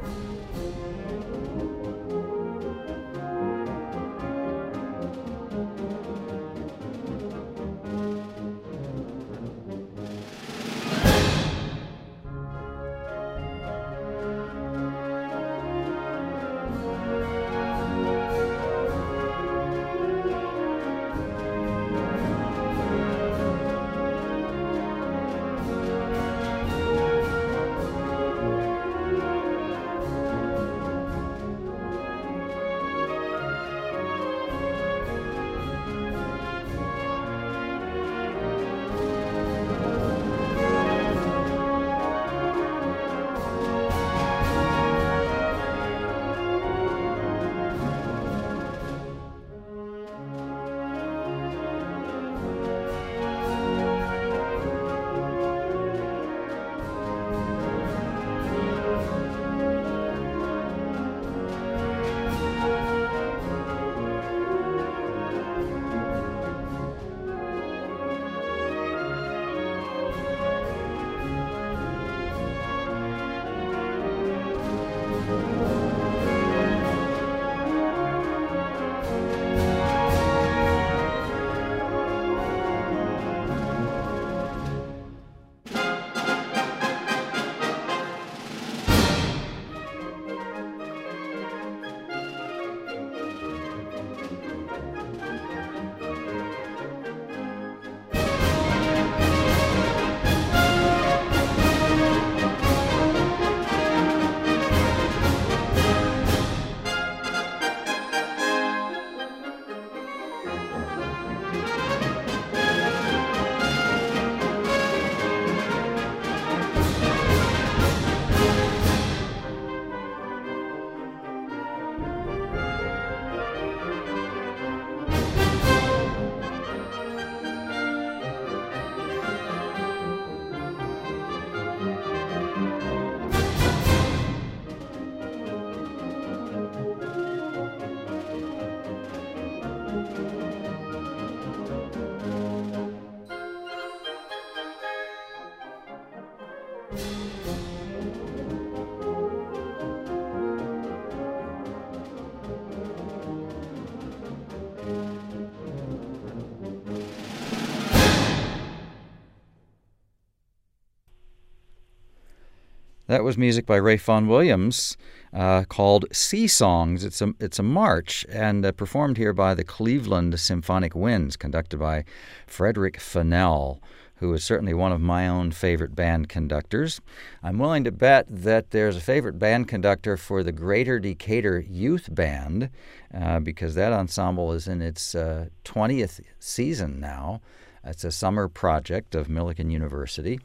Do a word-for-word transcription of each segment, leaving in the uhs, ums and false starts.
That was music by Ralph Vaughan Williams uh, called Sea Songs. It's a, it's a march and uh, performed here by the Cleveland Symphonic Winds, conducted by Frederick Fennell, who is certainly one of my own favorite band conductors. I'm willing to bet that there's a favorite band conductor for the Greater Decatur Youth Band, uh, because that ensemble is in its uh, twentieth season now. It's a summer project of Millikan University,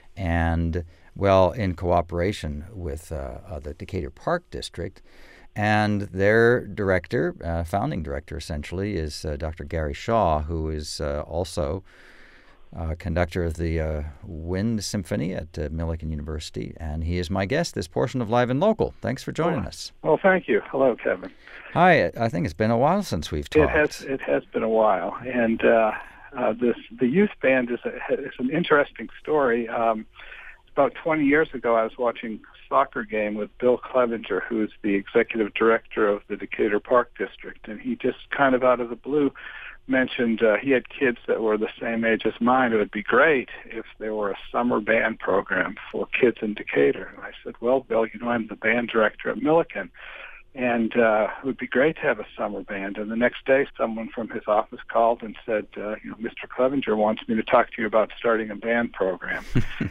and well, in cooperation with uh, uh, the Decatur Park District. And their director, uh, founding director essentially, is uh, Doctor Gary Shaw, who is uh, also uh, conductor of the uh, Wind Symphony at uh, Millikan University. And he is my guest this portion of Live and Local. Thanks for joining oh, us. Well, thank you. Hello, Kevin. Hi. I think it's been a while since we've talked. It has, it has been a while. And uh, uh, this the youth band is, a, is an interesting story. Um, About twenty years ago, I was watching a soccer game with Bill Clevenger, who is the executive director of the Decatur Park District, and he just kind of out of the blue mentioned uh, he had kids that were the same age as mine. It would be great if there were a summer band program for kids in Decatur. And I said, well, Bill, you know, I'm the band director at Millikan, and uh, it would be great to have a summer band. And the next day, someone from his office called and said, uh, you know, Mister Clevenger wants me to talk to you about starting a band program.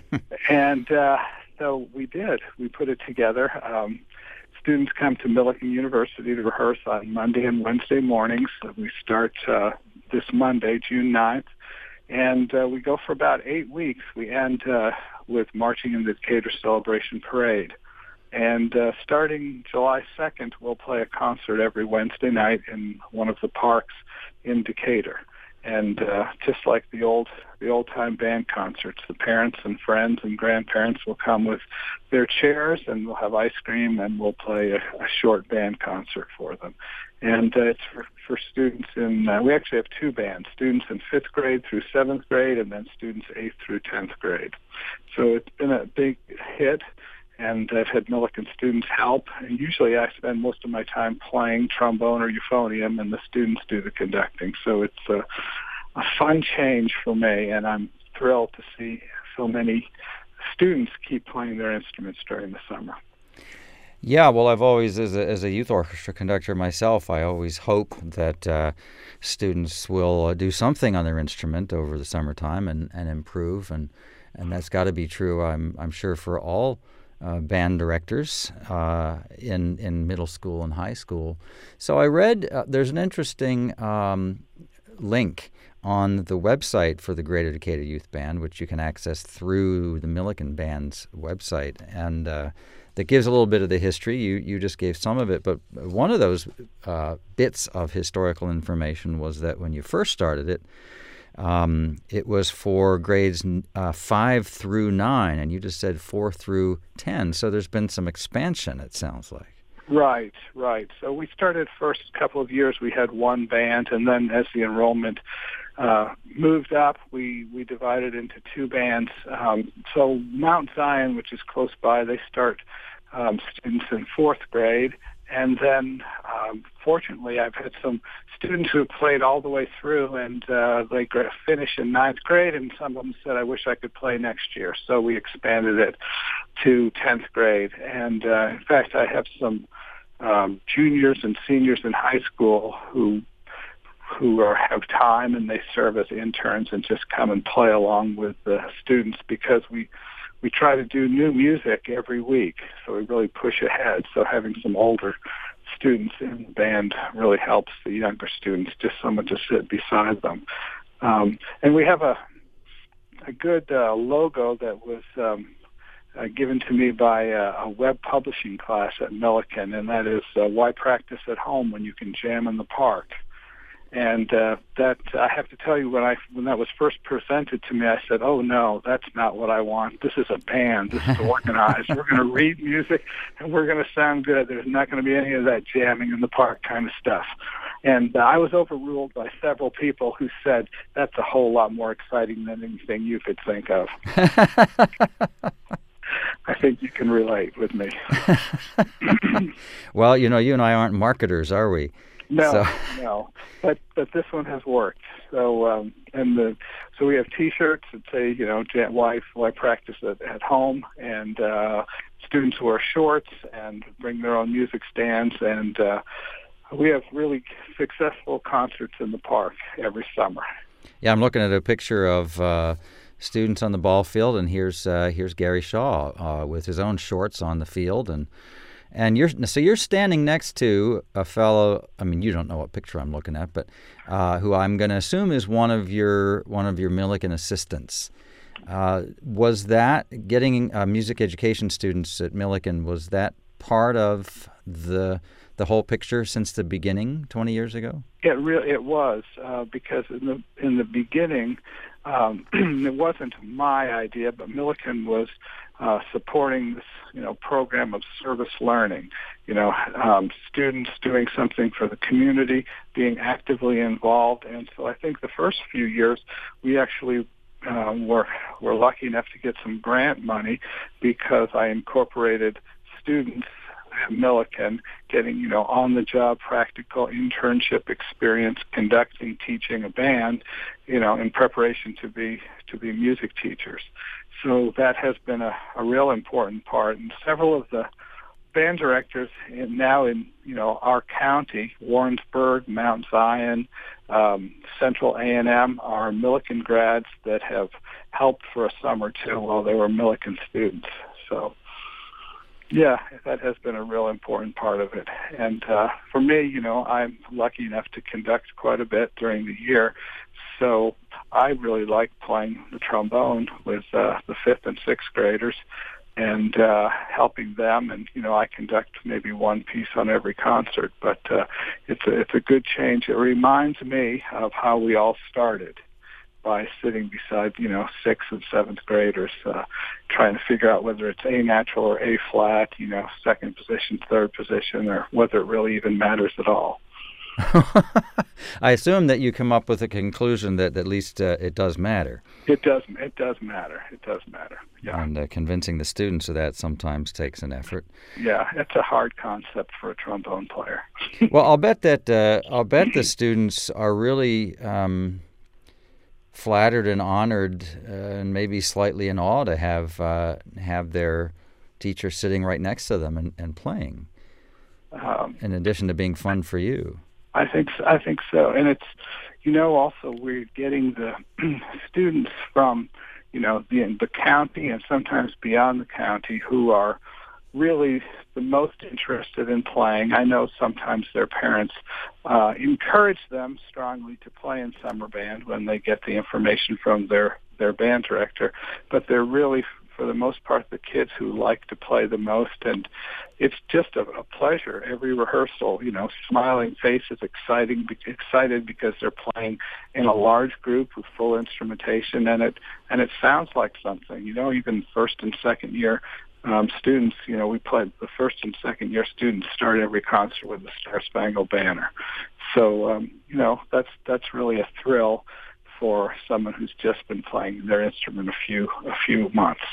and uh, so we did. We put it together. Um, students come to Millikan University to rehearse on Monday and Wednesday mornings. We start uh, this Monday, June ninth, and uh, we go for about eight weeks. We end uh, with marching in the Decatur Celebration Parade. And uh, starting July second, we'll play a concert every Wednesday night in one of the parks in Decatur. And uh, just like the old the old time band concerts, the parents and friends and grandparents will come with their chairs, and we'll have ice cream, and we'll play a, a short band concert for them. And uh, it's for, for students in, uh, we actually have two bands, students in fifth grade through seventh grade, and then students eighth through tenth grade. So it's been a big hit. and I've had Millikan students help. And usually I spend most of my time playing trombone or euphonium, and the students do the conducting. So it's a, a fun change for me, and I'm thrilled to see so many students keep playing their instruments during the summer. Yeah, well, I've always, as a, as a youth orchestra conductor myself, I always hope that uh, students will uh, do something on their instrument over the summertime and, and improve, and and that's got to be true, I'm I'm sure, for all uh, band directors uh, in in middle school and high school. So I read uh, there's an interesting um, link on the website for the Great Educated Youth Band, which you can access through the Millikan Band's website, and uh, that gives a little bit of the history. You you just gave some of it, but one of those uh, bits of historical information was that when you first started it, um, it was for grades uh, five through nine, and you just said four through ten. So there's been some expansion, it sounds like. Right, right. So we started first couple of years, we had one band, and then as the enrollment uh, moved up, we, we divided into two bands. Um, so Mount Zion, which is close by, they start um, students in fourth grade. And then, um, fortunately, I've had some students who have played all the way through, and uh, they finish in ninth grade, and some of them said, I wish I could play next year. So we expanded it to tenth grade. And, uh, in fact, I have some um, juniors and seniors in high school who who are, have time, and they serve as interns and just come and play along with the students, because we we try to do new music every week, so we really push ahead. So having some older students in the band really helps the younger students, just someone to sit beside them. Um, and we have a a good uh, logo that was um, uh, given to me by a, a web publishing class at Millikan, and that is uh, Why Practice at Home When You Can Jam in the Park. And uh, that, I have to tell you, when I when that was first presented to me, I said, oh, no, that's not what I want. This is a band. This is organized. We're going to read music, and we're going to sound good. There's not going to be any of that jamming in the park kind of stuff. And uh, I was overruled by several people who said, that's a whole lot more exciting than anything you could think of. I think you can relate with me. Well, you know, you and I aren't marketers, are we? No, so. no, but but this one has worked. So um, and the so we have T-shirts that say, you know, why why practice at, at home, and uh, students wear shorts and bring their own music stands, and uh, we have really successful concerts in the park every summer. Yeah, I'm looking at a picture of uh, students on the ball field, and here's uh, here's Gary Shaw uh, with his own shorts on the field, and. And you're so you're standing next to a fellow. I mean, you don't know what picture I'm looking at, but uh, who I'm going to assume is one of your one of your Millikan assistants. Uh, was that getting uh, music education students at Millikan? Was that part of the the whole picture since the beginning, twenty years ago? It really it was uh, because in the in the beginning, um, it wasn't my idea, but Millikan was uh, supporting this, you know, program of service learning. You know, um, students doing something for the community, being actively involved, and so I think the first few years we actually um, were were lucky enough to get some grant money because I incorporated students at Millikan getting, you know, on-the-job practical internship experience conducting, teaching a band, you know, in preparation to be to be music teachers. So that has been a, a real important part. And several of the band directors in, now in, you know, our county, Warrensburg, Mount Zion, um, Central A and M, are Millikan grads that have helped for a summer too while they were Millikan students. So. Yeah, that has been a real important part of it. And uh, for me, you know, I'm lucky enough to conduct quite a bit during the year. So I really like playing the trombone with uh, the fifth and sixth graders and uh, helping them. And, you know, I conduct maybe one piece on every concert. But uh, it's, a, it's a good change. It reminds me of how we all started, by sitting beside, you know, sixth and seventh graders, uh, trying to figure out whether it's A natural or A flat, you know, second position, third position, or whether it really even matters at all. I assume that you come up with a conclusion that at least uh, it does matter. It does. It does matter. It does matter. Yeah. And uh, convincing the students of that sometimes takes an effort. Yeah, it's a hard concept for a trombone player. Well, I'll bet that uh, I'll bet the students are really um, flattered and honored, uh, and maybe slightly in awe to have uh, have their teacher sitting right next to them and, and playing. Um, in addition to being fun for you. I think so, I think so, and it's, you know, also we're getting the students from, you know, the the county and sometimes beyond the county who are really the most interested in playing. I know sometimes their parents uh, encourage them strongly to play in summer band when they get the information from their their band director, but they're really, for the most part, the kids who like to play the most, and it's just a, a pleasure. Every rehearsal, you know, smiling faces, exciting, excited because they're playing in a large group with full instrumentation, and it and it sounds like something. You know, even first and second year um, students, you know, we played the first and second year students start every concert with the Star Spangled Banner. So, um, you know, that's that's really a thrill for someone who's just been playing their instrument a few a few months.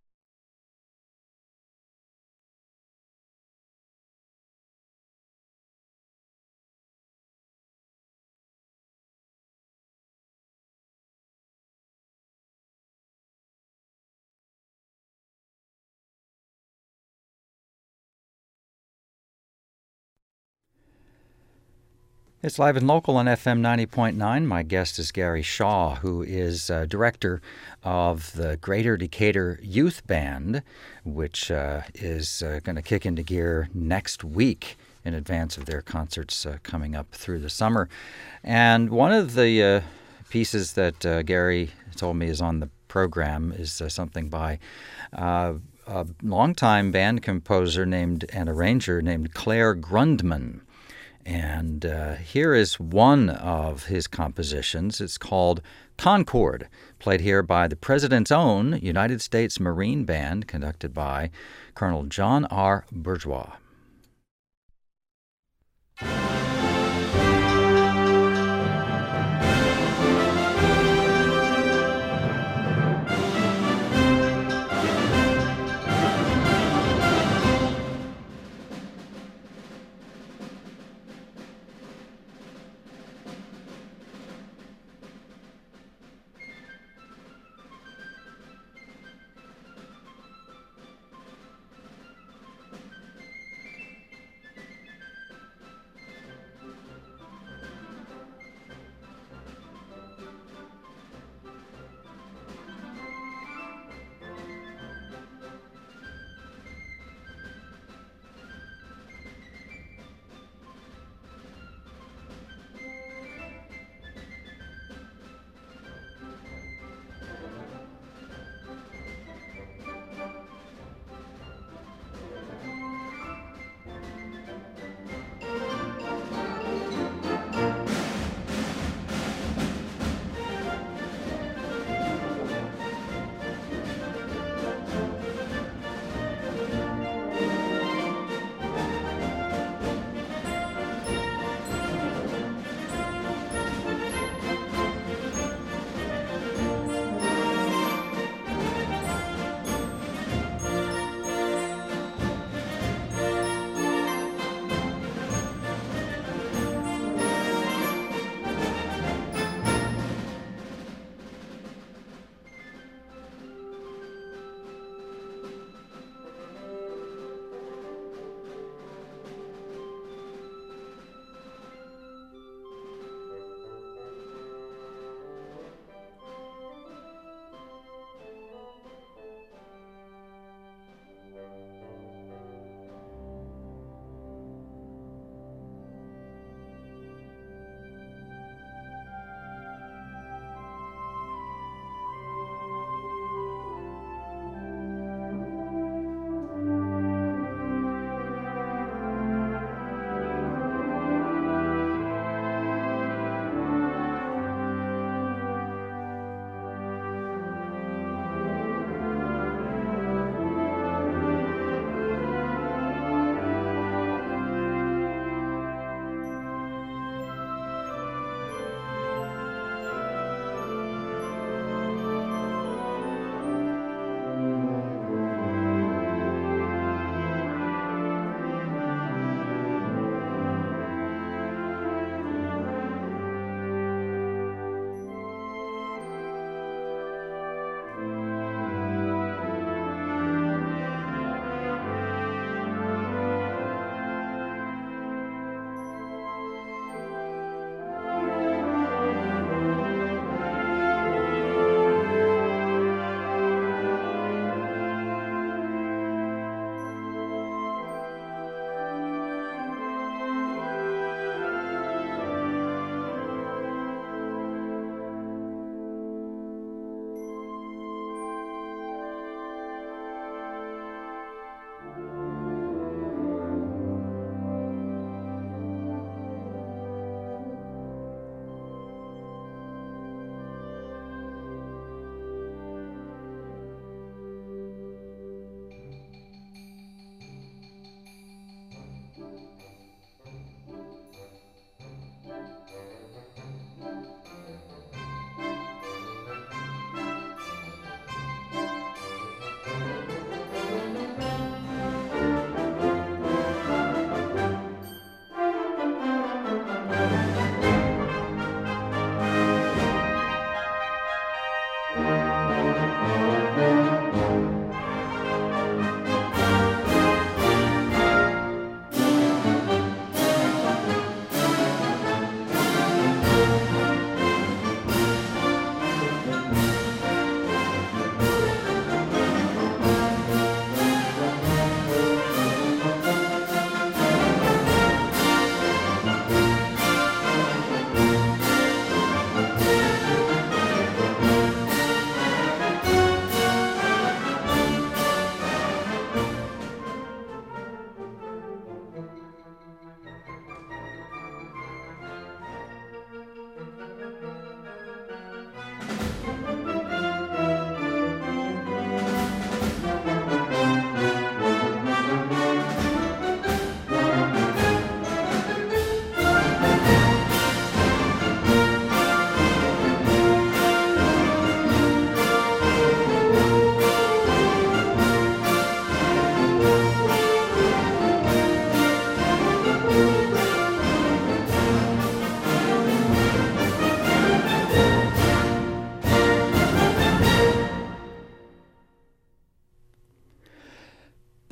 It's Live and Local on F M ninety point nine. My guest is Gary Shaw, who is uh, director of the Greater Decatur Youth Band, which uh, is uh, going to kick into gear next week in advance of their concerts uh, coming up through the summer. And one of the uh, pieces that uh, Gary told me is on the program is uh, something by uh, a longtime band composer named and arranger named Claire Grundman. And uh, here is one of his compositions. It's called Concord, played here by the President's Own United States Marine Band, conducted by Colonel John R. Bourgeois.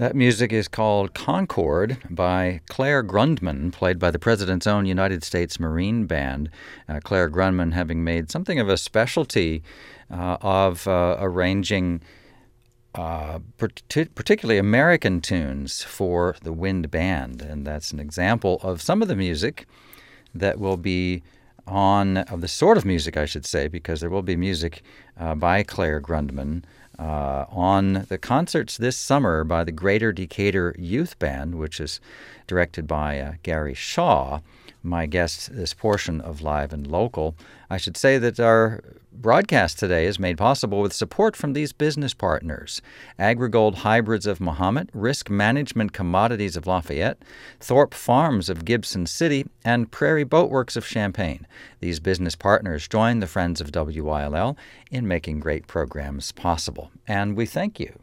That music is called Concord by Claire Grundman, played by the President's own United States Marine Band. Uh, Claire Grundman having made something of a specialty uh, of uh, arranging uh, part- particularly American tunes for the wind band. And that's an example of some of the music that will be on, of the sort of music, I should say, because there will be music uh, by Claire Grundman Uh, on the concerts this summer by the Greater Decatur Youth Band, which is directed by uh, Gary Shaw, my guest this portion of Live and Local. I should say that our broadcast today is made possible with support from these business partners: AgriGold Hybrids of Mahomet, Risk Management Commodities of Lafayette, Thorpe Farms of Gibson City, and Prairie Boatworks of Champaign. These business partners join the Friends of W Y L L in making great programs possible, and we thank you.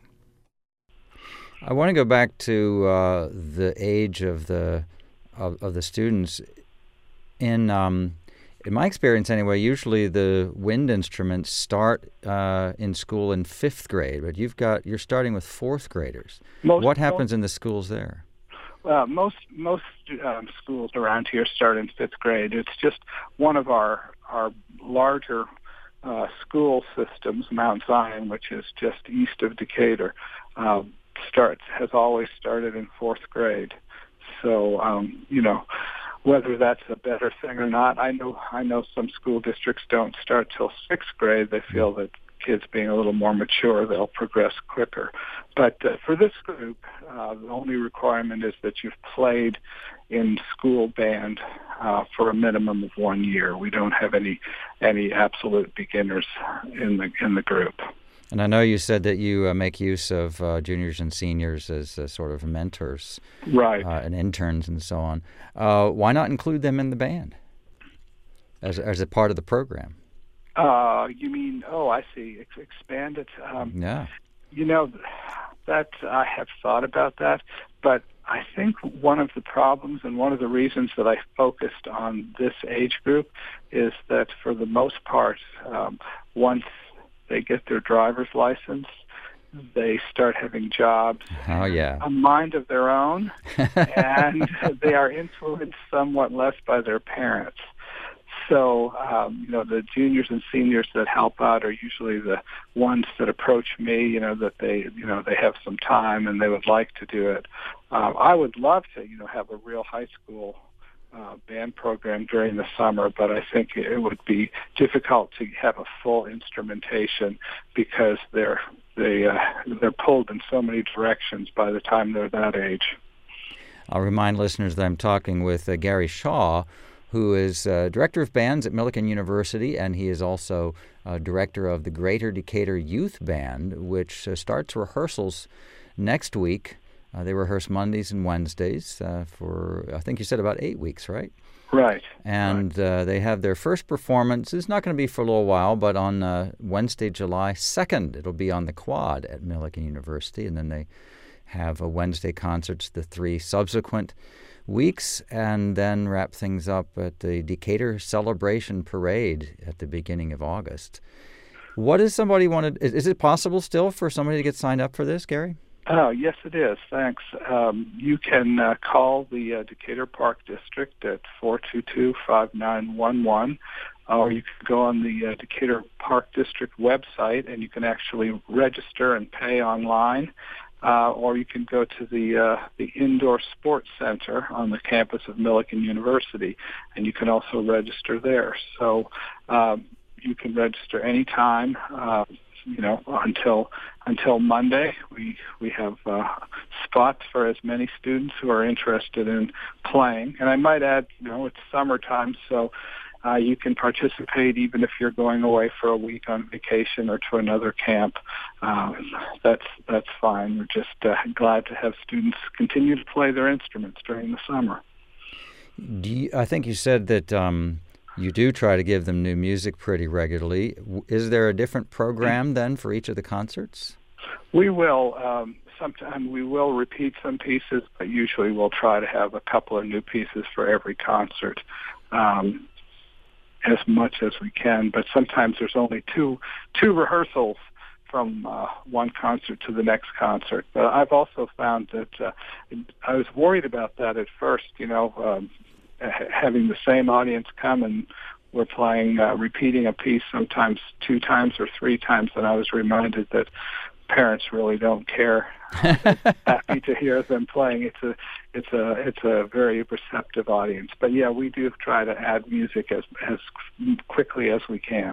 I want to go back to uh, the age of the of, of the students. In um, in my experience, anyway, usually the wind instruments start uh, in school in fifth grade, but you've got you're starting with fourth graders. Most, what happens most, in the schools there? Uh, most most um, schools around here start in fifth grade. It's just one of our our larger uh, school systems, Mount Zion, which is just east of Decatur, uh, starts has always started in fourth grade. So um, you know. Whether that's a better thing or not, I know I know some school districts don't start till sixth grade. They feel that kids being a little more mature, they'll progress quicker. But uh, for this group, uh, the only requirement is that you've played in school band uh, for a minimum of one year. We don't have any any absolute beginners in the in the group. And I know you said that you uh, make use of uh, juniors and seniors as uh, sort of mentors, right, uh, and interns and so on. Uh, why not include them in the band as as a part of the program? Uh, you mean? Oh, I see. Ex- expand it. Um, yeah. You know, that I have thought about that, but I think one of the problems and one of the reasons that I focused on this age group is that for the most part, um, once they get their driver's license, they start having jobs, oh, yeah. a mind of their own, and they are influenced somewhat less by their parents. So, um, you know, the juniors and seniors that help out are usually the ones that approach me, you know, that they, you know, they have some time and they would like to do it. Um, I would love to, you know, have a real high school Uh, band program during the summer, but I think it would be difficult to have a full instrumentation because they're they uh, they're pulled in so many directions by the time they're that age. I'll remind listeners that I'm talking with uh, Gary Shaw, who is uh, director of bands at Millikan University, and he is also uh, director of the Greater Decatur Youth Band, which uh, starts rehearsals next week. Uh, they rehearse Mondays and Wednesdays uh, for, I think you said, about eight weeks, right? Right. And right. Uh, they have their first performance. It's not going to be for a little while, but on uh, Wednesday, July second, it'll be on the Quad at Millikan University. And then they have a Wednesday concerts the three subsequent weeks, and then wrap things up at the Decatur Celebration Parade at the beginning of August. What does somebody want to, is, is it possible still for somebody to get signed up for this, Gary? Oh, yes, it is. Thanks. Um, you can uh, call the uh, Decatur Park District at four two two, five nine one one, or you can go on the uh, Decatur Park District website and you can actually register and pay online, uh, or you can go to the uh, the Indoor Sports Center on the campus of Millikan University, and you can also register there. So um, you can register anytime. Uh, You know, until until Monday, we we have uh, spots for as many students who are interested in playing. And I might add, you know, it's summertime, so uh, you can participate even if you're going away for a week on vacation or to another camp. Uh, that's that's fine. We're just uh, glad to have students continue to play their instruments during the summer. Do you, I think you said that. Um You do try to give them new music pretty regularly. Is there a different program then for each of the concerts? We will. Um, sometimes we will repeat some pieces, but usually we'll try to have a couple of new pieces for every concert, um, as much as we can. But sometimes there's only two two rehearsals from uh, one concert to the next concert. But I've also found that uh, I was worried about that at first, you know, um, ha- having the same audience come and we're playing, uh, repeating a piece sometimes two times or three times, and I was reminded that parents really don't care. They're happy to hear them playing. It's a, it's a, it's a very receptive audience. But yeah, we do try to add music as as quickly as we can.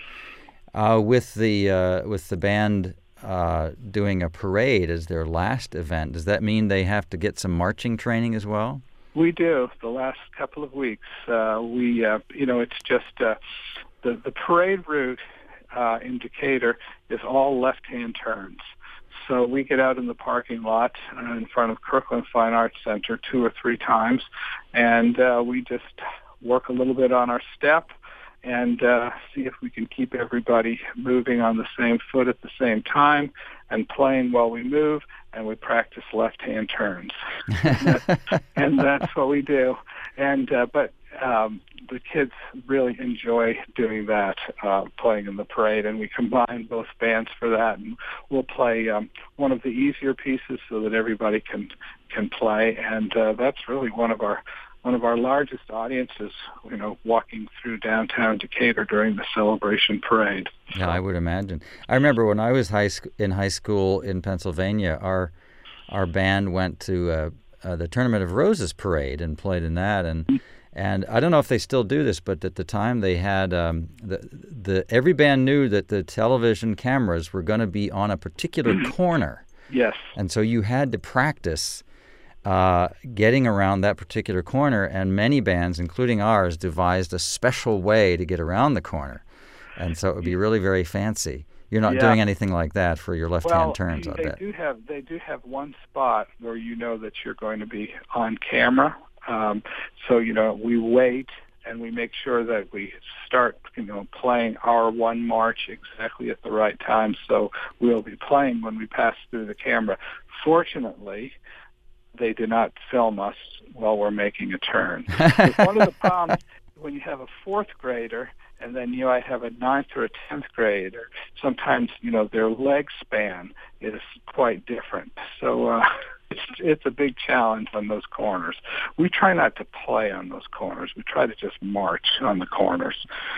Uh, with the uh, with the band uh, doing a parade as their last event, does that mean they have to get some marching training as well? We do. The last couple of weeks, uh, we, uh, you know, it's just uh, the the parade route uh, in Decatur is all left-hand turns. So we get out in the parking lot uh, in front of Kirkland Fine Arts Center two or three times, and uh, we just work a little bit on our step and uh, see if we can keep everybody moving on the same foot at the same time and playing while we move, and we practice left-hand turns. and, that, and that's what we do. And uh, But um, the kids really enjoy doing that, uh, playing in the parade, and we combine both bands for that. And we'll play um, one of the easier pieces so that everybody can, can play, and uh, that's really one of our One of our largest audiences, you know, walking through downtown Decatur during the celebration parade. Yeah, I would imagine. I remember when I was high sc- in high school in Pennsylvania, our our band went to uh, uh, the Tournament of Roses parade and played in that. And and I don't know if they still do this, but at the time they had um, the the every band knew that the television cameras were going to be on a particular corner. Yes. And so you had to practice Uh, getting around that particular corner, and many bands, including ours, devised a special way to get around the corner. And so it would be really very fancy. You're not yeah. doing anything like that for your left-hand well, turns, I they bet. do have they do have one spot where you know that you're going to be on camera. Um, so, you know, we wait and we make sure that we start, you know, playing our one march exactly at the right time. So we'll be playing when we pass through the camera. Fortunately, they do not film us while we're making a turn. One of the problems when you have a fourth grader and then you might have a ninth or a tenth grader, sometimes, you know, their leg span is quite different. So uh, it's it's a big challenge on those corners. We try not to play on those corners. We try to just march on the corners.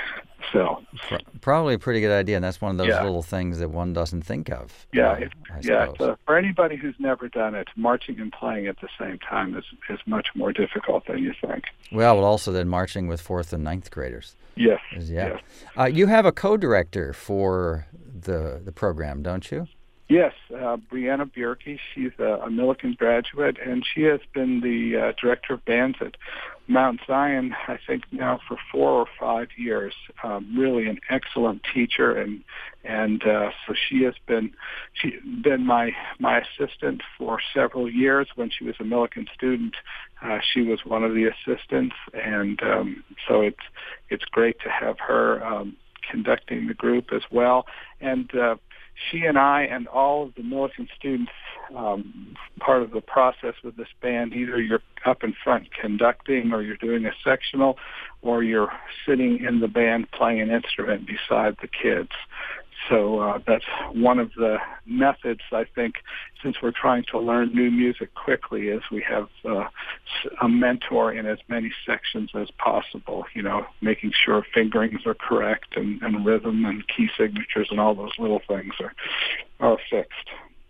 So probably a pretty good idea, and that's one of those yeah. little things that one doesn't think of. Yeah, uh, it, I yeah. suppose. So for anybody who's never done it, marching and playing at the same time is is much more difficult than you think. Well, but also then marching with fourth and ninth graders. Yes. Is, yeah. Yes. Uh, you have a co-director for the the program, don't you? Yes, uh, Brianna Bjerke. She's a, a Millikan graduate, and she has been the uh, director of bands at Mount Zion, I think now for four or five years. Um, really an excellent teacher, and and uh, so she has been she been my my assistant for several years. When she was a Millikan student, uh, she was one of the assistants, and um, so it's it's great to have her um, conducting the group as well, and. Uh, She and I and all of the Millikan students, um, part of the process with this band, either you're up in front conducting or you're doing a sectional or you're sitting in the band playing an instrument beside the kids. So uh, that's one of the methods, I think, since we're trying to learn new music quickly, is we have uh, a mentor in as many sections as possible, you know, making sure fingerings are correct and, and rhythm and key signatures and all those little things are, are fixed.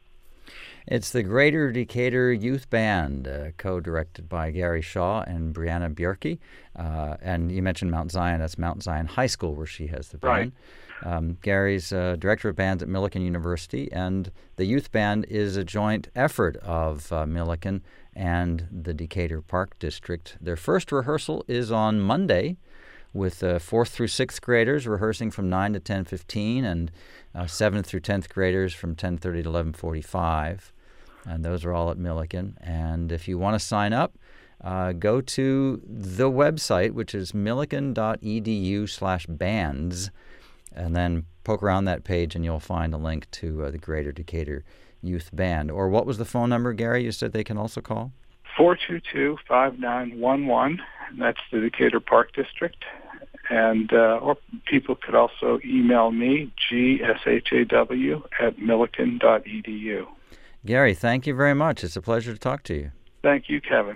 It's the Greater Decatur Youth Band, uh, co-directed by Gary Shaw and Brianna Bjerke. Uh, and you mentioned Mount Zion. That's Mount Zion High School where she has the band. Right. Um, Gary's uh, director of bands at Millikan University, and the youth band is a joint effort of uh, Millikan and the Decatur Park District. Their first rehearsal is on Monday, with uh, fourth through sixth graders rehearsing from nine to ten fifteen, and uh, seventh through tenth graders from ten thirty to eleven forty-five. And those are all at Millikan. And if you want to sign up, uh, go to the website, which is millikan.edu slash bands. And then poke around that page and you'll find a link to uh, the Greater Decatur Youth Band. Or what was the phone number, Gary, you said they can also call? four two two, five nine one one, and that's the Decatur Park District. and uh, or people could also email me, G S H A W, at millikan dot e d u. Gary, thank you very much. It's a pleasure to talk to you. Thank you, Kevin.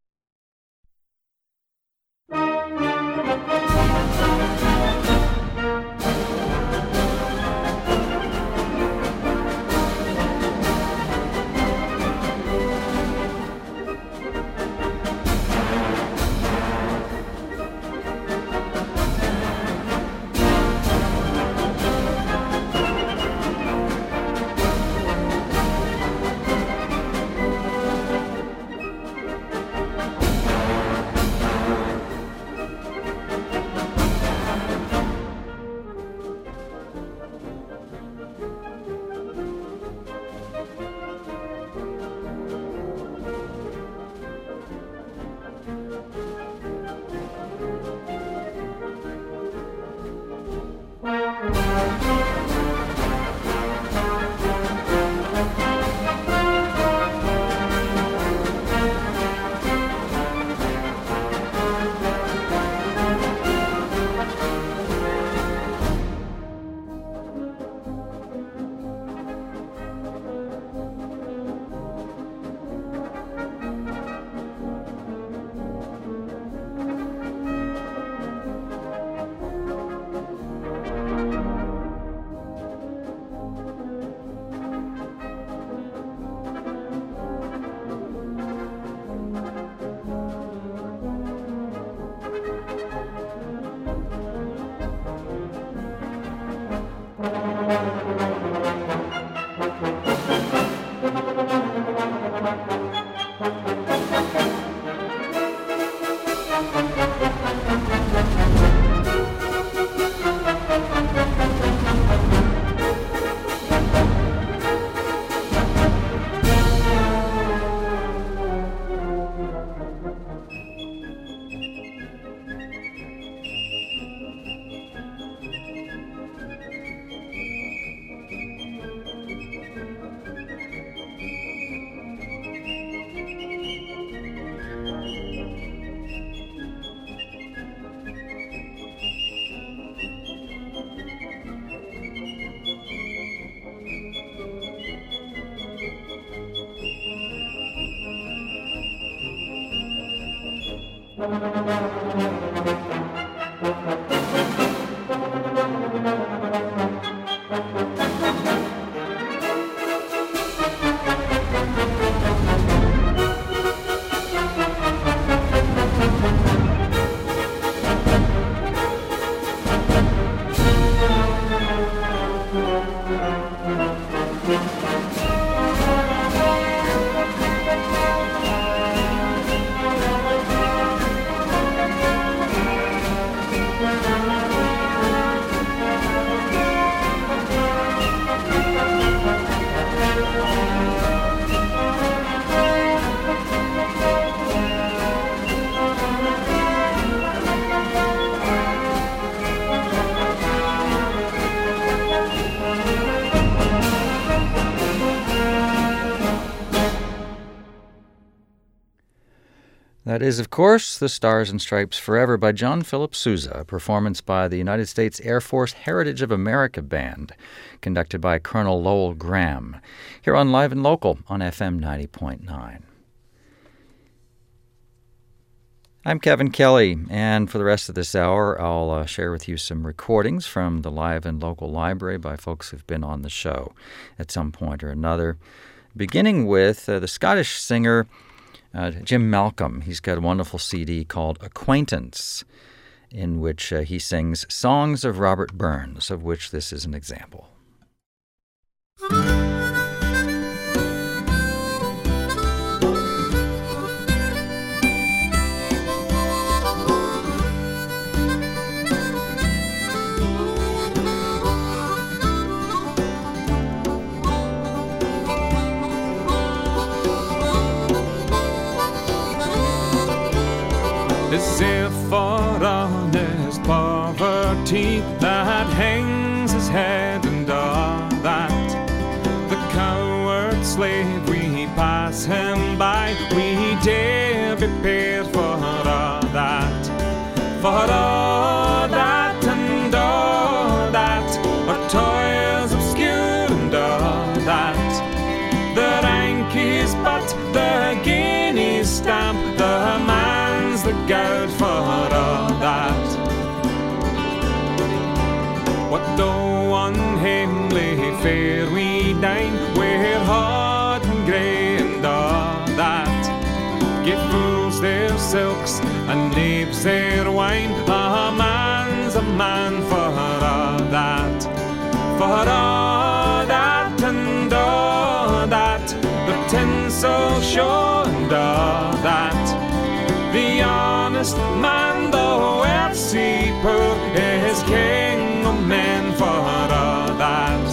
That is, of course, The Stars and Stripes Forever by John Philip Sousa, a performance by the United States Air Force Heritage of America Band, conducted by Colonel Lowell Graham, here on Live and Local on F M ninety point nine. I'm Kevin Kelly, and for the rest of this hour, I'll uh, share with you some recordings from the Live and Local Library by folks who've been on the show at some point or another, beginning with uh, the Scottish singer Uh, Jim Malcolm. He's got a wonderful C D called Acquaintance, in which uh, he sings songs of Robert Burns, of which this is an example. As if for honest poverty that hangs his head and all that, the coward slave, we pass him by, we dare be paid for all that, for all that. stamp, the man's the gowd for all that. What though on hamely fair we dine, we're hot and grey and all that. Give fools their silks and knaves their wine, a man's a man for all that. For all that and all that, the tinsel show and all that. The honest man, though earthly poor, is king of men for all that.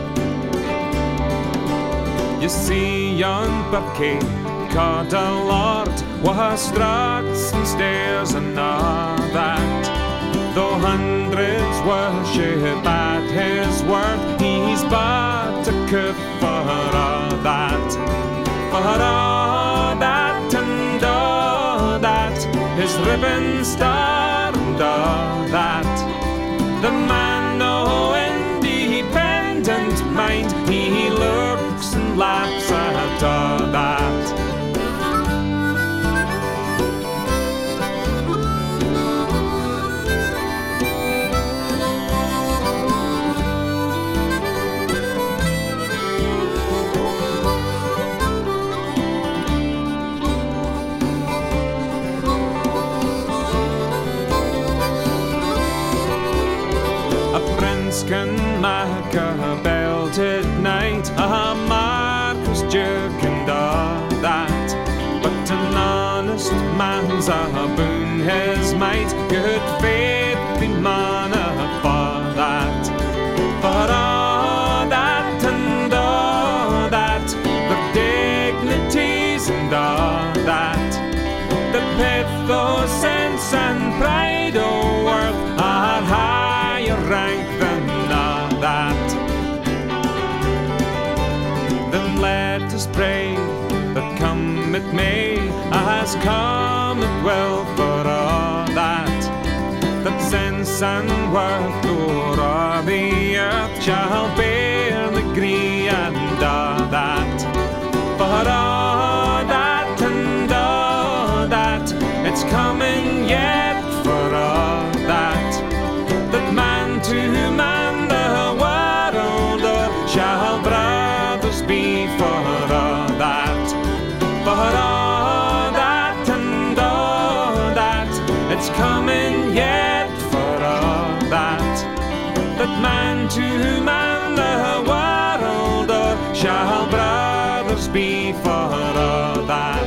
You see yon Bucky, called a lord, with struts and stairs and all that. Though hundreds worship at his word, he's but a cook for all that. For all that and all that, his ribbon star and all that. The man no independent mind, he lurks and laughs at all that. Can make a belted knight, a Marquis Duke and all that. But an honest man's a boon his might, good faith be man for that. For all that and all that, the dignities and all that, the pathos, sense and pride o' worth are higher rank than that. Then let us pray that come it may, as come it will for all that, that sense and worth o'er all the earth shall bear the gree and all that. For all that and all that, it's coming yet for all that, that man to man shall brothers be for all that. For all that and all that, it's coming yet for all that, that man to man the world o'er shall brothers be for all that.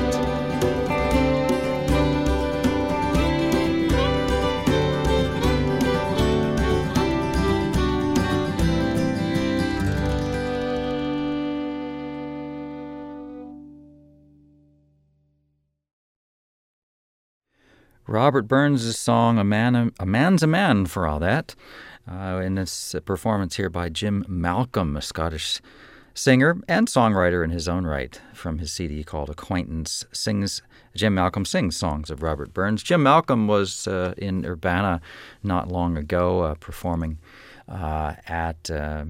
Robert Burns' song, A Man, A Man's a Man for All That, uh, in this performance here by Jim Malcolm, a Scottish singer and songwriter in his own right, from his C D called Acquaintance. Sings Jim Malcolm sings songs of Robert Burns. Jim Malcolm was uh, in Urbana not long ago, uh, performing uh, at uh,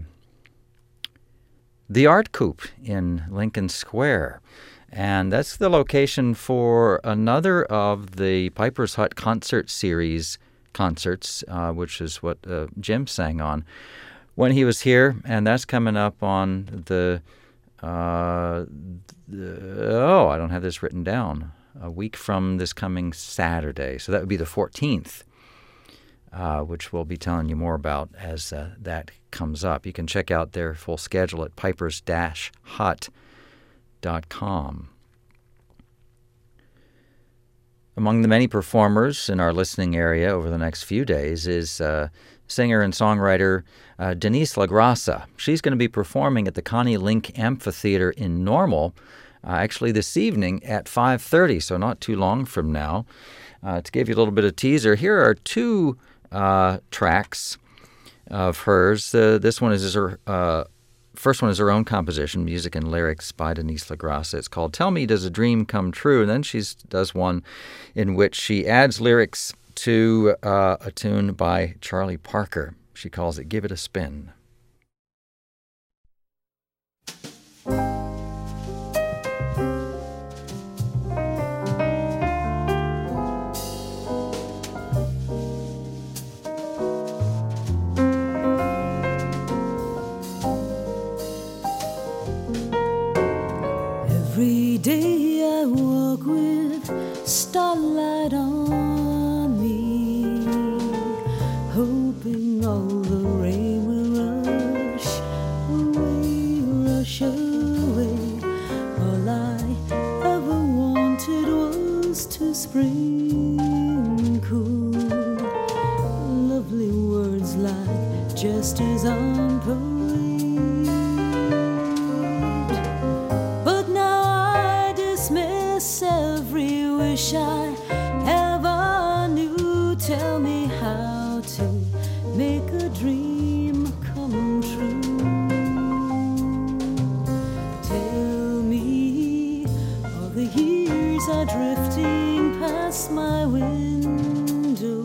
the Art Coupe in Lincoln Square. And that's the location for another of the Piper's Hut concert series concerts, uh, which is what uh, Jim sang on when he was here. And that's coming up on the, uh, the, oh, I don't have this written down, a week from this coming Saturday. So that would be the fourteenth, uh, which we'll be telling you more about as uh, that comes up. You can check out their full schedule at pipers dash hut dot com. Among the many performers in our listening area over the next few days is uh, singer and songwriter uh, Denise LaGrassa. She's going to be performing at the Connie Link Amphitheater in Normal, uh, actually this evening at five thirty, so not too long from now. Uh, to give you a little bit of teaser, here are two uh, tracks of hers. Uh, this one is her uh, First one is her own composition, music and lyrics by Denise LaGrassa. It's called Tell Me Does a Dream Come True? And then she does one in which she adds lyrics to uh, a tune by Charlie Parker. She calls it Give It a Spin. I walk with starlight on me, hoping all the rain will rush away, rush away. All I ever wanted was to spring cool, lovely words like jesters on parade. But now I dismiss every wish I ever knew. Tell me how to make a dream come true. Tell me all the years are drifting past my window,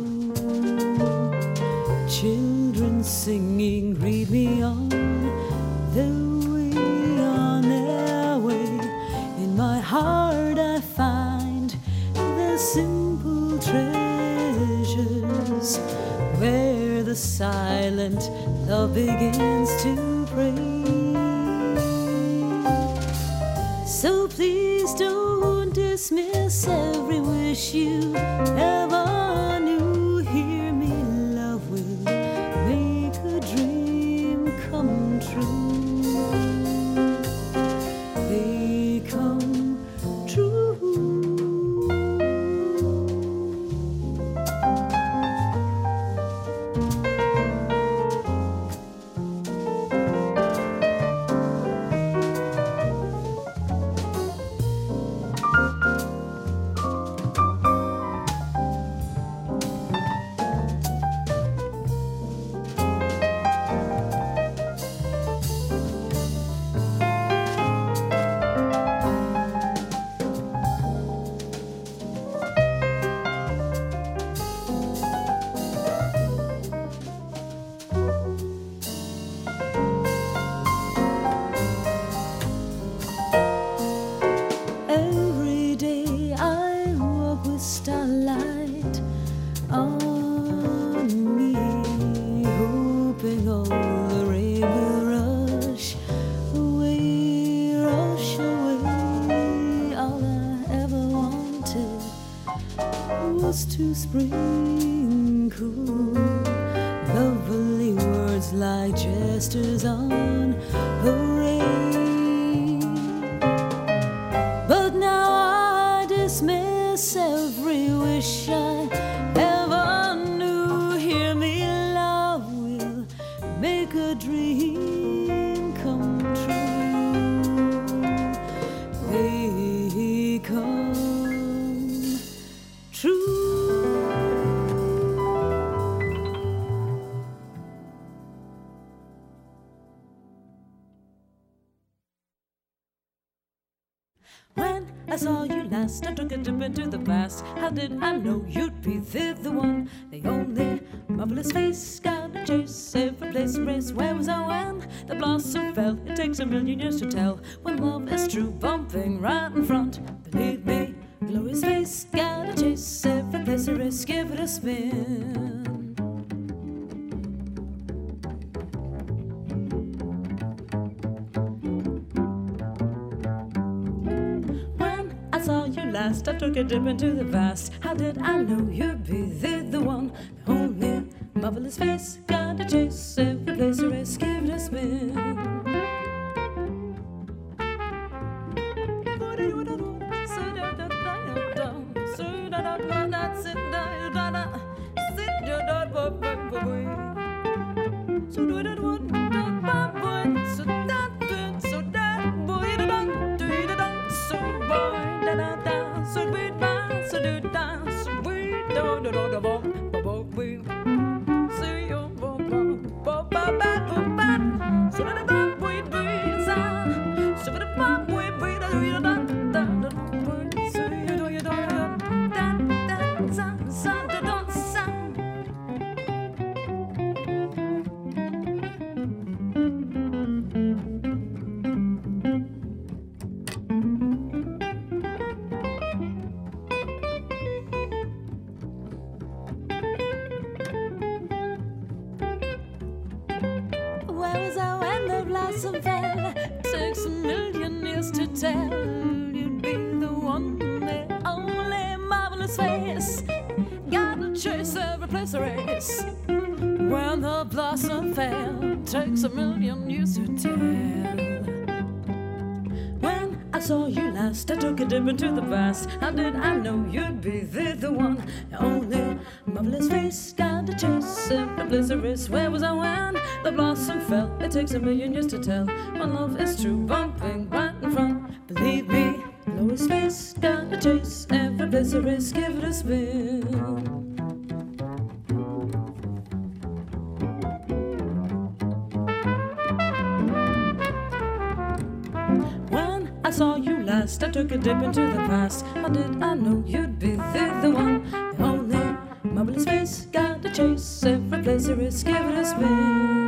children singing greet me on their way, on their way. In my heart I find the simple treasures where the silent love begins to pray. So please don't dismiss every wish you ever knew. Hear me, love will make a dream come true. They come true. Every day I walk with starlight on me, hoping all the rain will rush away, rush away. All I ever wanted was to sprinkle lovely words like jesters on parade. But now I dismiss every wish I ever knew. Hear me, love will make a dream come true. They come true. When I saw you last, I took a dip into the past. How did I know you'd be the, the one? The only marvelous face, got a chase, every place a race. Where was I when the blossom fell? It takes a million years to tell when love is true, bumping right in front. Believe me, glorious face, got a chase, every place a race. Give it a spin. Saw you last, I took a dip into the past. How did I know you'd be the, the one? The only marvelous face, got a chase, every place a race. Give it a spin. blossom fell. Takes a million years to tell you'd be the one marvelous face. Gotta chase every place a race. When the blossom fell, takes a million years to tell. When I saw you last, I took a dip into the past. How did I know you'd be the, the one? The only marvelous face, gotta chase every place a race. Where was I when the blossom fell? It takes a million years to tell. When love is true, bumping right in front. Believe me, Lois face, gotta chase every place a race. Give it a spin. I saw you last, I took a dip into the past. How did I know you'd be the, the one? The only marvelous face, gotta chase every place there is. Give it a spin.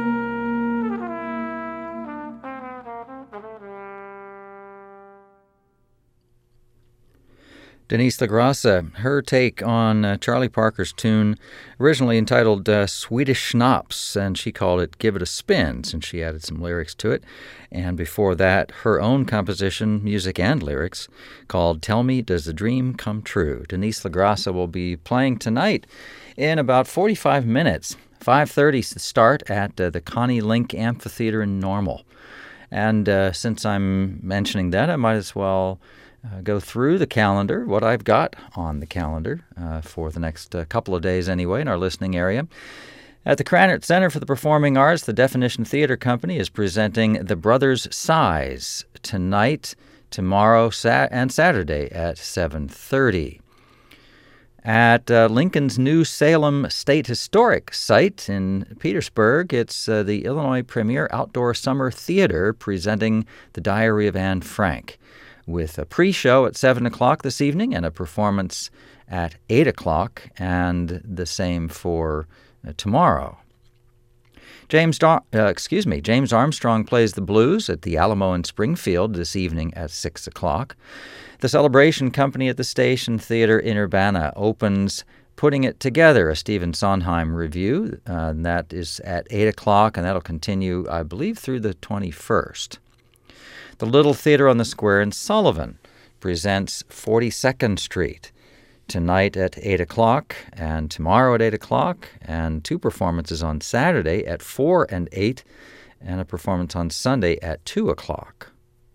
Denise LaGrasse, her take on uh, Charlie Parker's tune, originally entitled uh, Swedish Schnapps, and she called it Give It a Spin, since she added some lyrics to it. And before that, her own composition, music and lyrics, called Tell Me, Does the Dream Come True? Denise LaGrasse will be playing tonight in about forty-five minutes. five thirty start at uh, the Connie Link Amphitheater in Normal. And uh, since I'm mentioning that, I might as well Uh, go through the calendar, what I've got on the calendar uh, for the next uh, couple of days anyway in our listening area. At the Krannert Center for the Performing Arts, the Definition Theater Company is presenting The Brothers Size tonight, tomorrow, sa- and Saturday at seven thirty. At uh, Lincoln's New Salem State Historic Site in Petersburg, it's uh, the Illinois Premier Outdoor Summer Theater presenting The Diary of Anne Frank, with a pre-show at seven o'clock this evening and a performance at eight o'clock, and the same for uh, tomorrow. James Dar- uh, excuse me, James Armstrong plays the blues at the Alamo in Springfield this evening at six o'clock. The Celebration Company at the Station Theater in Urbana opens Putting It Together, a Stephen Sondheim review. Uh, and that is at eight o'clock, and that'll continue, I believe, through the twenty-first. The Little Theater on the Square in Sullivan presents forty-second Street tonight at eight o'clock and tomorrow at eight o'clock, and two performances on Saturday at four and eight, and a performance on Sunday at two o'clock.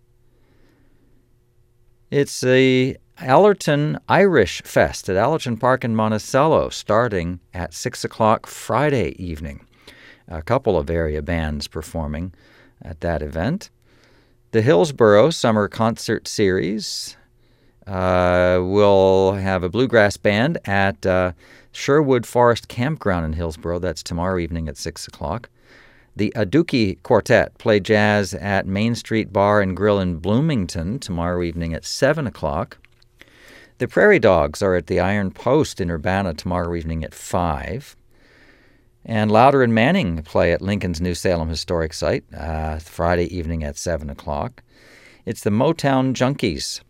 It's the Allerton Irish Fest at Allerton Park in Monticello, starting at six o'clock Friday evening. A couple of area bands performing at that event. The Hillsborough Summer Concert Series uh, will have a bluegrass band at uh, Sherwood Forest Campground in Hillsborough. That's tomorrow evening at six o'clock. The Aduki Quartet play jazz at Main Street Bar and Grill in Bloomington tomorrow evening at seven o'clock. The Prairie Dogs are at the Iron Post in Urbana tomorrow evening at five. And Louder and Manning play at Lincoln's New Salem Historic Site uh, Friday evening at seven o'clock. It's the Motown Junkies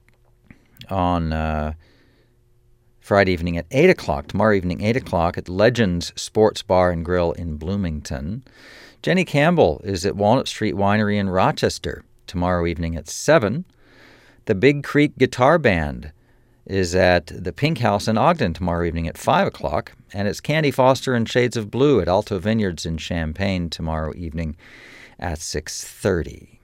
on uh, Friday evening at eight o'clock. Tomorrow evening, eight o'clock at Legends Sports Bar and Grill in Bloomington. Jenny Campbell is at Walnut Street Winery in Rochester tomorrow evening at seven. The Big Creek Guitar Band is at the Pink House in Ogden tomorrow evening at five o'clock, and it's Candy Foster and Shades of Blue at Alto Vineyards in Champaign tomorrow evening at six thirty.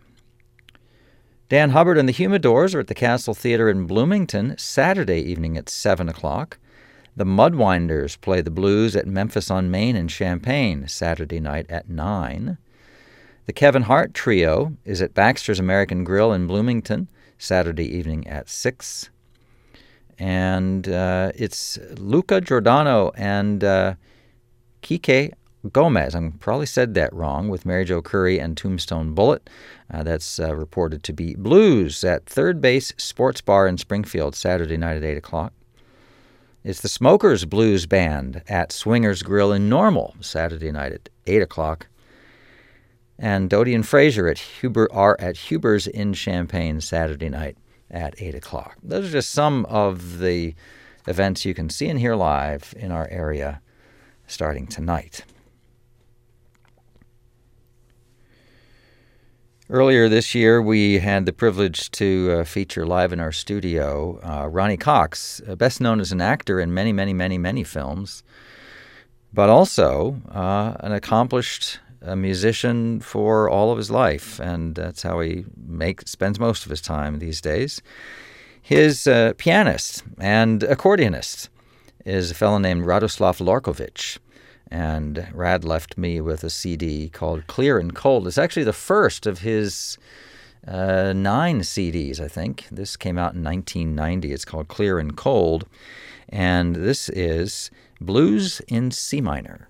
Dan Hubbard and the Humidors are at the Castle Theater in Bloomington Saturday evening at seven o'clock. The Mudwinders play the blues at Memphis on Main in Champaign Saturday night at nine. The Kevin Hart Trio is at Baxter's American Grill in Bloomington Saturday evening at six. And uh, it's Luca Giordano and uh, Kike Gomez. I probably said that wrong, with Mary Jo Curry and Tombstone Bullet. Uh, that's uh, reported to be blues at Third Base Sports Bar in Springfield Saturday night at eight o'clock. It's the Smokers Blues Band at Swingers Grill in Normal Saturday night at eight o'clock. And Dodie and Frazier at Huber are at Huber's in Champaign Saturday night at eight o'clock. Those are just some of the events you can see and hear live in our area starting tonight. Earlier this year, we had the privilege to uh, feature live in our studio uh, Ronny Cox, uh, best known as an actor in many, many, many, many films, but also uh, an accomplished uh, musician for all of his life, and that's how he make, spends most of his time these days. His uh, pianist and accordionist is a fellow named Radoslav Lorkovich. And Rad left me with a C D called Clear and Cold. It's actually the first of his uh, nine C Ds, I think. This came out in nineteen ninety. It's called Clear and Cold. And this is Blues in C minor.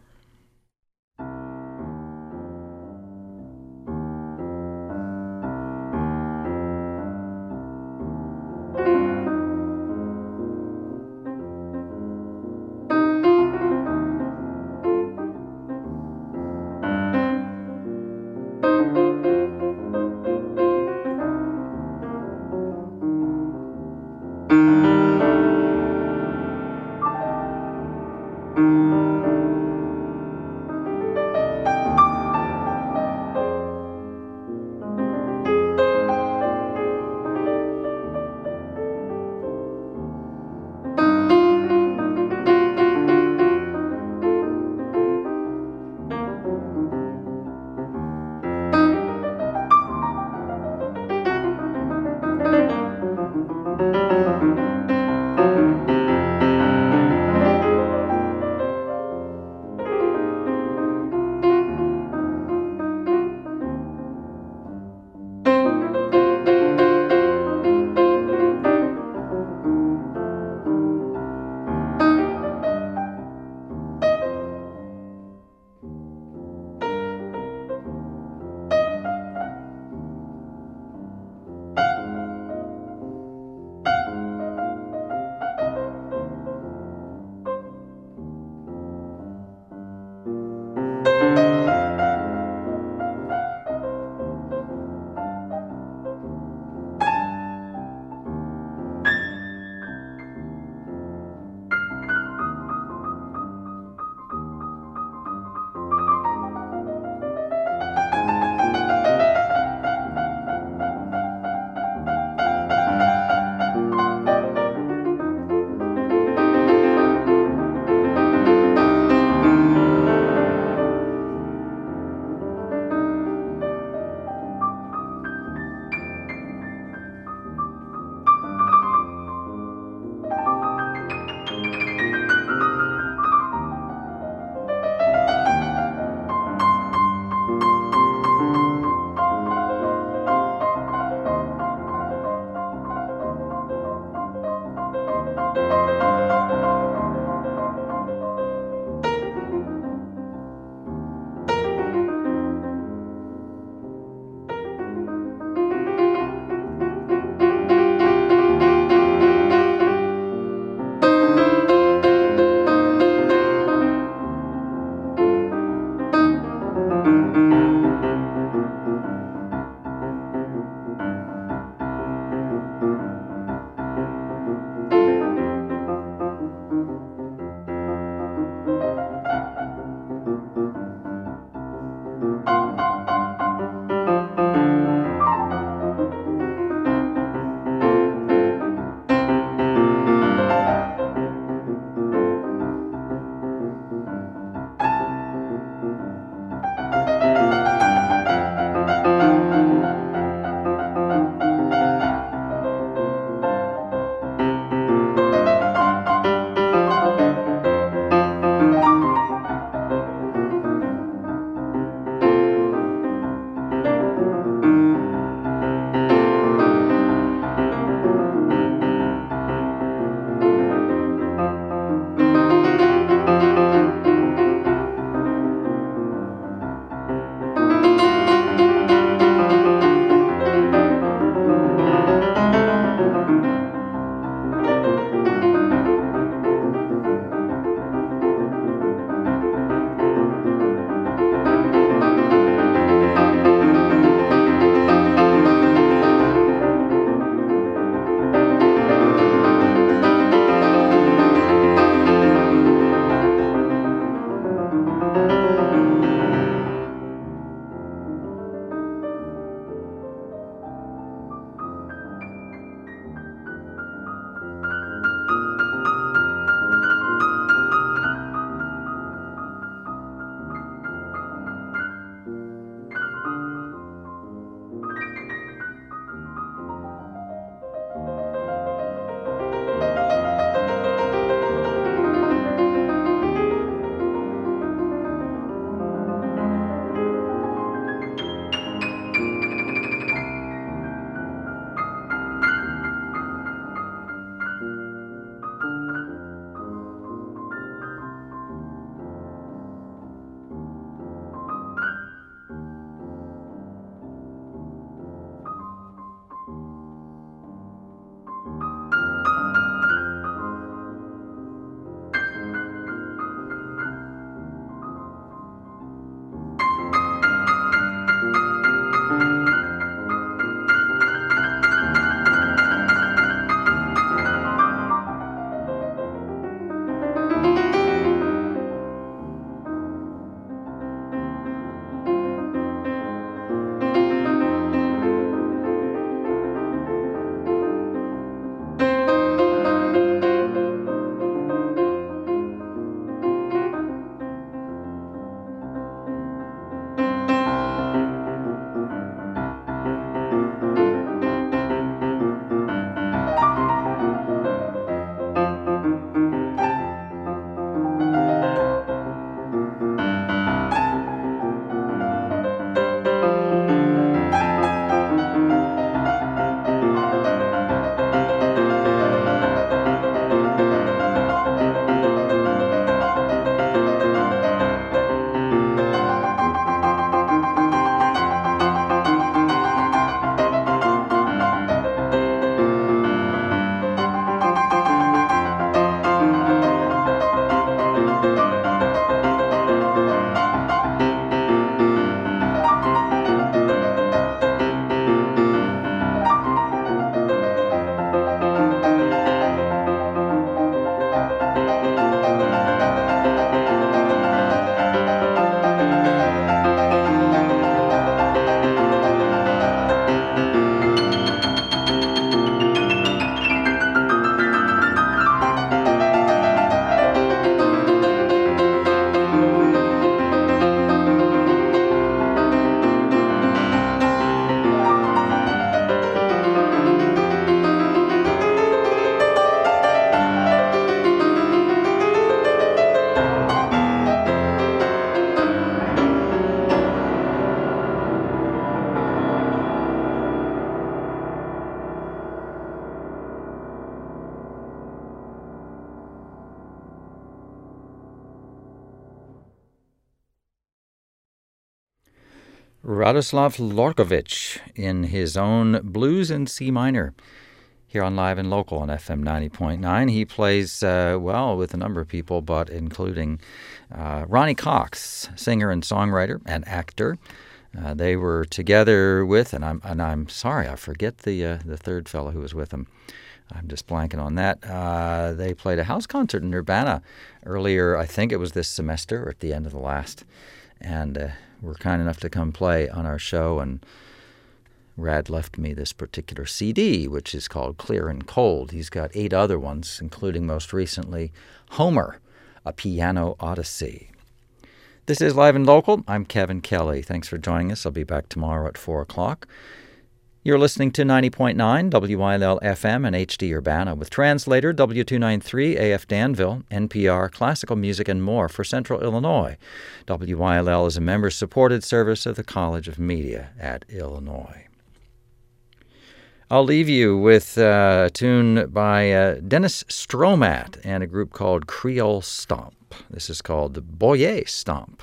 Radoslav Lorkovich in his own Blues in C minor here on Live and Local on F M ninety point nine. He plays, uh, well, with a number of people, but including uh, Ronnie Cox, singer and songwriter and actor. Uh, they were together with, and I'm and I'm sorry, I forget the uh, the third fellow who was with them. I'm just blanking on that. Uh, they played a house concert in Urbana earlier, I think it was this semester or at the end of the last, and uh, were kind enough to come play on our show, and Rad left me this particular C D, which is called Clear and Cold. He's got eight other ones, including most recently Homer, a Piano Odyssey. This is Live and Local. I'm Kevin Kelly. Thanks for joining us. I'll be back tomorrow at four o'clock. You're listening to ninety point nine W I L L F M and H D Urbana with translator W two ninety-three A F Danville, N P R, classical music, and more for Central Illinois. W I L L is a member-supported service of the College of Media at Illinois. I'll leave you with uh, a tune by uh, Dennis Stromat and a group called Creole Stomp. This is called the Boyer Stomp.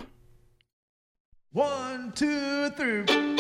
One, two, three.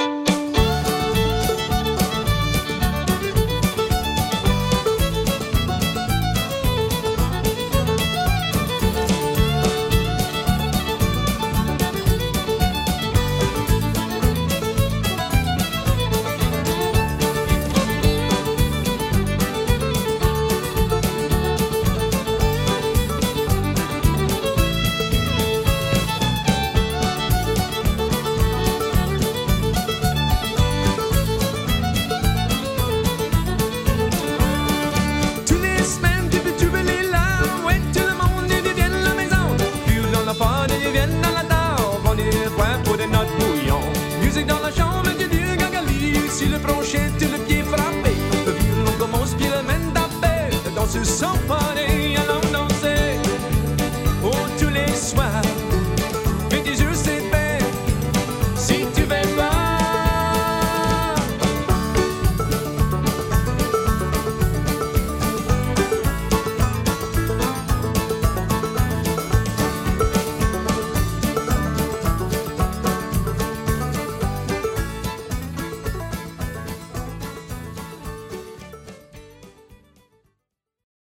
Dans la chambre du vieux Gagali, si le prochain tu le pied frappé, le violon commence puis le mène d'appeler dans ce sang pas